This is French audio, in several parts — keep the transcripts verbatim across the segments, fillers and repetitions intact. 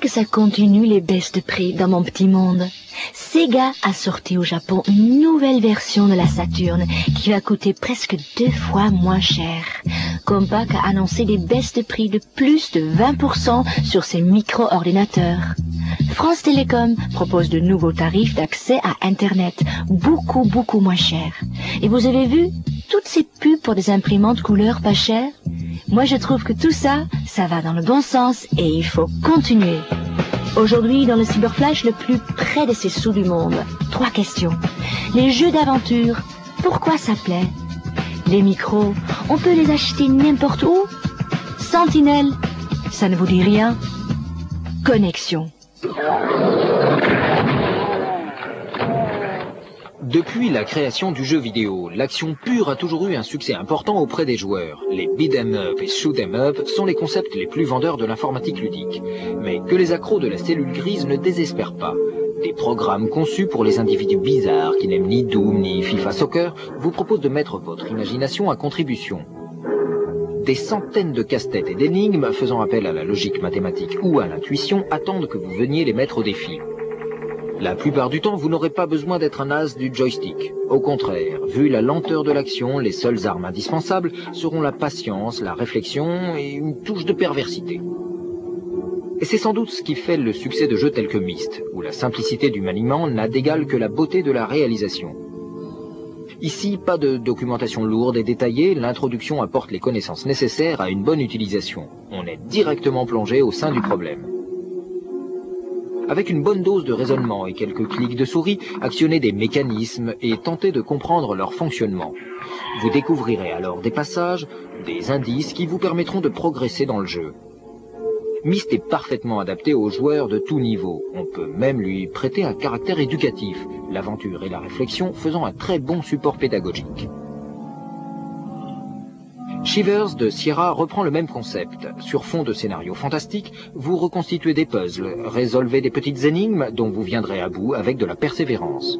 ça continue les baisses de prix dans mon petit monde. Sega a sorti au Japon une nouvelle version de la Saturn qui va coûter presque deux fois moins cher. Compaq a annoncé des baisses de prix de plus de vingt pour cent sur ses micro-ordinateurs. France Télécom propose de nouveaux tarifs d'accès à Internet, beaucoup, beaucoup moins chers. Et vous avez vu toutes ces pubs pour des imprimantes couleur pas chères? Moi, je trouve que tout ça, ça va dans le bon sens et il faut continuer. Aujourd'hui, dans le Cyberflash le plus près de ces sous du monde, trois questions. Les jeux d'aventure, pourquoi ça plaît? Les micros, on peut les acheter n'importe où? Sentinelle, ça ne vous dit rien? Connexion. Depuis la création du jeu vidéo, l'action pure a toujours eu un succès important auprès des joueurs. Les beat'em up et shoot'em up sont les concepts les plus vendeurs de l'informatique ludique. Mais que les accros de la cellule grise ne désespèrent pas. Des programmes conçus pour les individus bizarres qui n'aiment ni Doom ni FIFA Soccer vous proposent de mettre votre imagination à contribution. Des centaines de casse-têtes et d'énigmes faisant appel à la logique mathématique ou à l'intuition attendent que vous veniez les mettre au défi. La plupart du temps, vous n'aurez pas besoin d'être un as du joystick. Au contraire, vu la lenteur de l'action, les seules armes indispensables seront la patience, la réflexion et une touche de perversité. Et c'est sans doute ce qui fait le succès de jeux tels que Myst, où la simplicité du maniement n'a d'égal que la beauté de la réalisation. Ici, pas de documentation lourde et détaillée, l'introduction apporte les connaissances nécessaires à une bonne utilisation. On est directement plongé au sein du problème. Avec une bonne dose de raisonnement et quelques clics de souris, actionnez des mécanismes et tentez de comprendre leur fonctionnement. Vous découvrirez alors des passages, des indices qui vous permettront de progresser dans le jeu. Myst est parfaitement adapté aux joueurs de tout niveau. On peut même lui prêter un caractère éducatif, l'aventure et la réflexion faisant un très bon support pédagogique. Shivers de Sierra reprend le même concept. Sur fond de scénarios fantastiques, vous reconstituez des puzzles, résolvez des petites énigmes dont vous viendrez à bout avec de la persévérance.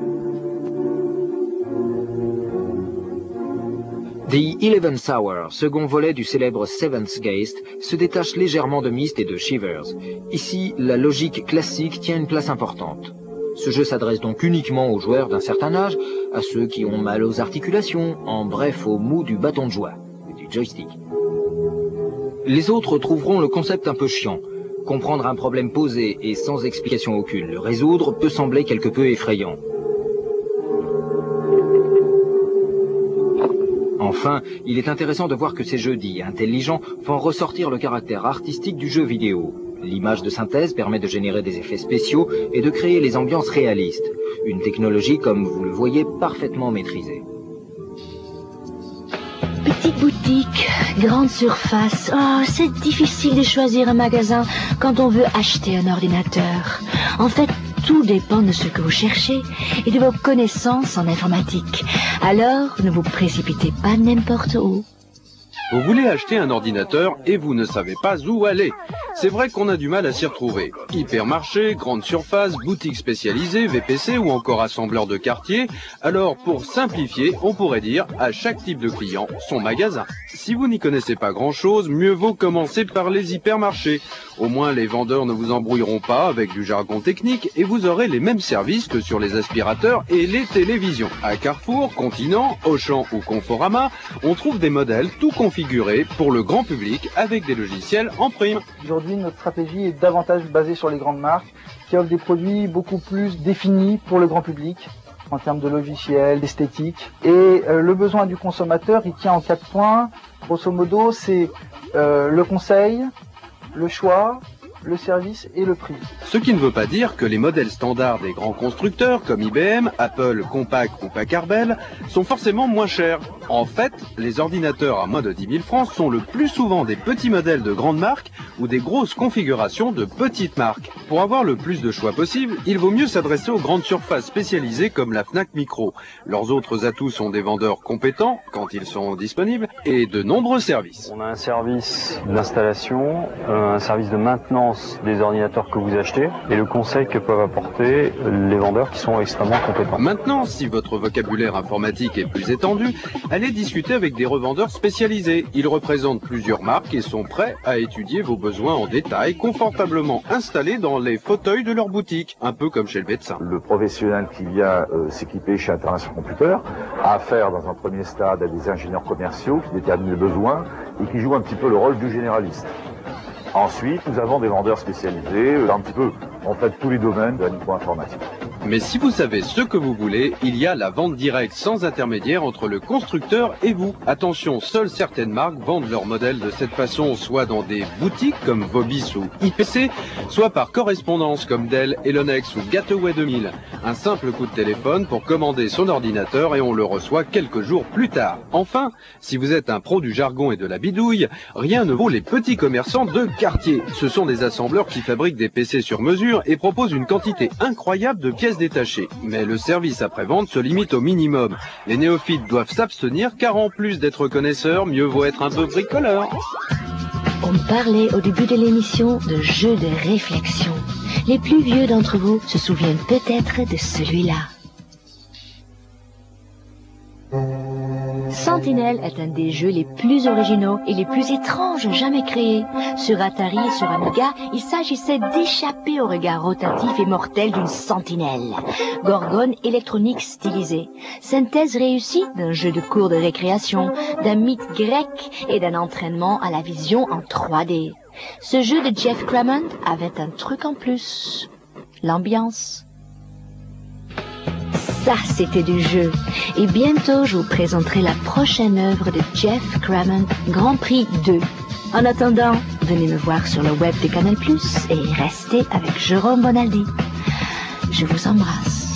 The Eleventh Hour, second volet du célèbre Seventh Geist, se détache légèrement de Myst et de Shivers. Ici, la logique classique tient une place importante. Ce jeu s'adresse donc uniquement aux joueurs d'un certain âge, à ceux qui ont mal aux articulations, en bref au mou du bâton de joie, du joystick. Les autres trouveront le concept un peu chiant. Comprendre un problème posé et sans explication aucune le résoudre peut sembler quelque peu effrayant. Enfin, il est intéressant de voir que ces jeux dits intelligents font ressortir le caractère artistique du jeu vidéo. L'image de synthèse permet de générer des effets spéciaux et de créer les ambiances réalistes. Une technologie, comme vous le voyez, parfaitement maîtrisée. Petite boutique, grande surface. Oh, c'est difficile de choisir un magasin quand on veut acheter un ordinateur. En fait, tout dépend de ce que vous cherchez et de vos connaissances en informatique. Alors, ne vous précipitez pas n'importe où. Vous voulez acheter un ordinateur et vous ne savez pas où aller. C'est vrai qu'on a du mal à s'y retrouver. Hypermarché, grande surface, boutique spécialisée, V P C ou encore assembleur de quartier. Alors, pour simplifier, on pourrait dire à chaque type de client son magasin. Si vous n'y connaissez pas grand-chose, mieux vaut commencer par les hypermarchés. Au moins, les vendeurs ne vous embrouilleront pas avec du jargon technique et vous aurez les mêmes services que sur les aspirateurs et les télévisions. À Carrefour, Continent, Auchan ou Conforama, on trouve des modèles tout configurés pour le grand public avec des logiciels en prime. Aujourd'hui, notre stratégie est davantage basée sur les grandes marques qui offrent des produits beaucoup plus définis pour le grand public en termes de logiciels, d'esthétique. Et euh, le besoin du consommateur, il tient en quatre points. Grosso modo, c'est euh, le conseil, le choix, le service et le prix. Ce qui ne veut pas dire que les modèles standards des grands constructeurs comme I B M, Apple, Compaq ou Packard Bell sont forcément moins chers. En fait, les ordinateurs à moins de dix mille francs sont le plus souvent des petits modèles de grandes marques ou des grosses configurations de petites marques. Pour avoir le plus de choix possible, il vaut mieux s'adresser aux grandes surfaces spécialisées comme la Fnac Micro. Leurs autres atouts sont des vendeurs compétents quand ils sont disponibles et de nombreux services. On a un service d'installation, un service de maintenance l'expérience des ordinateurs que vous achetez et le conseil que peuvent apporter les vendeurs qui sont extrêmement compétents. Maintenant, si votre vocabulaire informatique est plus étendu, allez discuter avec des revendeurs spécialisés. Ils représentent plusieurs marques et sont prêts à étudier vos besoins en détail, confortablement installés dans les fauteuils de leur boutique, un peu comme chez le médecin. Le professionnel qui vient euh, s'équiper chez International Computer a affaire dans un premier stade à des ingénieurs commerciaux qui déterminent les besoins et qui jouent un petit peu le rôle du généraliste. Ensuite, nous avons des vendeurs spécialisés, euh, un petit peu, en fait, tous les domaines de la micro-informatique. Mais si vous savez ce que vous voulez, il y a la vente directe sans intermédiaire entre le constructeur et vous. Attention, seules certaines marques vendent leurs modèles de cette façon, soit dans des boutiques comme Vobis ou I P C, soit par correspondance comme Dell, Elonex ou Gateway deux mille. Un simple coup de téléphone pour commander son ordinateur et on le reçoit quelques jours plus tard. Enfin, si vous êtes un pro du jargon et de la bidouille, rien ne vaut les petits commerçants de quartier. Ce sont des assembleurs qui fabriquent des P C sur mesure et proposent une quantité incroyable de pièces détachées. Mais le service après-vente se limite au minimum. Les néophytes doivent s'abstenir car en plus d'être connaisseurs, mieux vaut être un peu bricoleur. On parlait au début de l'émission de jeux de réflexion. Les plus vieux d'entre vous se souviennent peut-être de celui-là. Sentinel est un des jeux les plus originaux et les plus étranges jamais créés. Sur Atari et sur Amiga, il s'agissait d'échapper au regard rotatif et mortel d'une sentinelle. Gorgone électronique stylisée. Synthèse réussie d'un jeu de cours de récréation, d'un mythe grec et d'un entraînement à la vision en trois D. Ce jeu de Jeff Crammond avait un truc en plus. L'ambiance. Ça, c'était du jeu. Et bientôt, je vous présenterai la prochaine œuvre de Jeff Crammond, Grand Prix deux. En attendant, venez me voir sur le web de Canal plus, et restez avec Jérôme Bonaldi. Je vous embrasse.